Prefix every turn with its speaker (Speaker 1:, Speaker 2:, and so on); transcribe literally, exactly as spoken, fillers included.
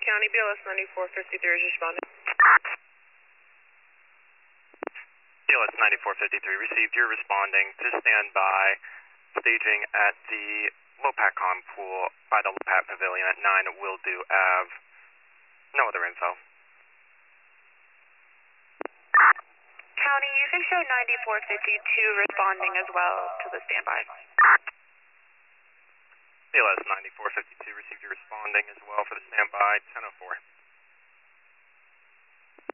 Speaker 1: County, B L S ninety-four fifty-three is responding.
Speaker 2: B L S ninety-four fifty-three received. You're responding to standby, staging at the Lopatcon pool by the Lopat Pavilion at nine Wildew Ave. No other info.
Speaker 1: County, you can show ninety-four fifty-two responding as well to the standby.
Speaker 2: B L S ninety-four fifty-two received. You're responding as well for the standby ten oh four.